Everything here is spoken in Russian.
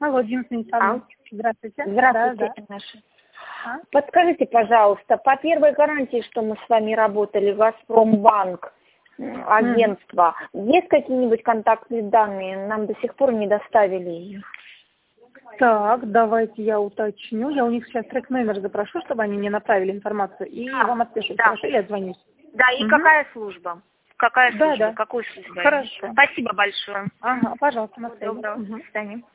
Алло, Дина Станиславовна. Здравствуйте. Здравствуйте, Да. Наша. Подскажите, пожалуйста, по первой гарантии, что мы с вами работали, Газпромбанк, агентство, есть какие-нибудь контактные данные? Нам до сих пор не доставили ее. Так, давайте я уточню. Я у них сейчас трек-номер запрошу, чтобы они мне направили информацию, и вам отпишут. Да. Хорошо, я отзвонюсь. Да, и какая служба? Какая служба? Да. Какую службу? Хорошо. Спасибо большое. Ага, пожалуйста, на связи. Доброго. До свидания.